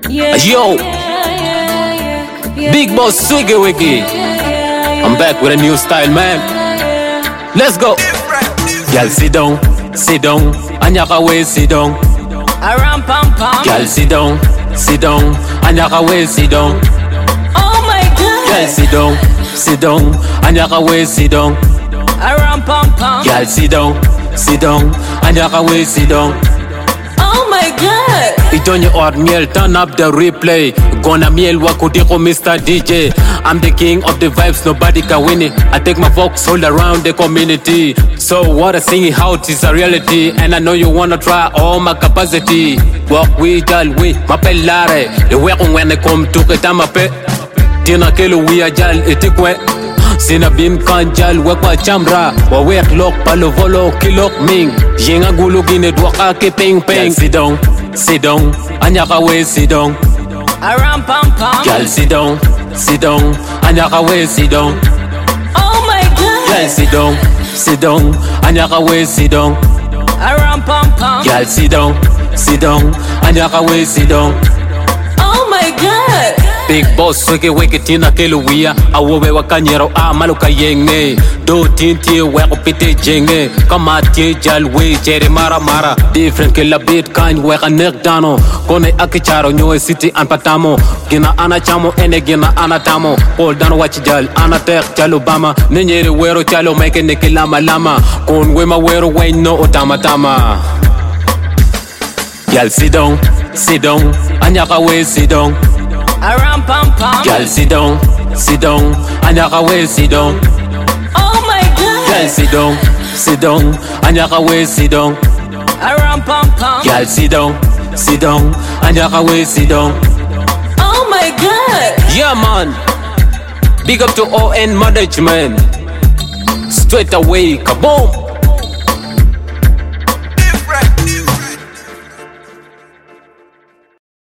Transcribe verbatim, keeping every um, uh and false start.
Yeah, Yo, yeah, yeah, yeah, Big Boss Swiggy Wiggy. I'm back with a new style, man. Let's go. Girl, sit down, sit down. Anyaka way, sit down. Aram pam pam. Girl, sit down, sit down. Anyaka way, sit down. Oh my God. Girl, sit down, sit down. Anyaka way, sit down. Aram pam pam. Girl, sit down, sit down. Anyaka way, sit down. Oh my God. Itonye or miel, turn up the replay. Gonna miel wakudiko Mister D J. I'm the king of the vibes, nobody can win it. I take my vox all around the community. So what I sing out is a reality, and I know you wanna try all my capacity. Walk with jal we, mapelare. The way when I come to ketamape. Tina kelu we a jal etikwe. Sina bin kan jal wekwa chamra. Wa wek lok palo volo kilok ming. Yenga gulu gine dwaka ke ping ping. Sit down, sit down. Anyaka we sit down. Aram pam pam. Girl, sit down, sit down. Anyaka way, sit down. Oh my God. Girl, sit down, sit down. Anyaka way, sit down. Aram pam pam. Girl, sit down, sit down. Anyaka way, sit down. Oh my God. Big Boss weke weke tina keluia. Awowe wakanyero a maluka yenge. Do tinti weko pite jenge. Kama tie jalwe jere mara mara. Different kila beat kind weka nek dano. Kone akicharo nyoe city anpatamo. Gina ana chamo ene gina ana tamo. Pol dano wachi jal ana tek jalo bama. Nenyere wero chalo meke neke lama lama. Kon wema wero wen no otama tama. Girl, sit down, sit down. Anyaka way, sit down. Aram pam pam. Girl, sit down, sit down. Anyaka way, sit down. Oh my God. Girl, sit down, sit down. Anyaka way, sit down. Aram pam pam. Girl, sit down, sit down. Anyaka way, sit down. Oh my God. Yeah, man. Big up to O N management. Straight away, kaboom.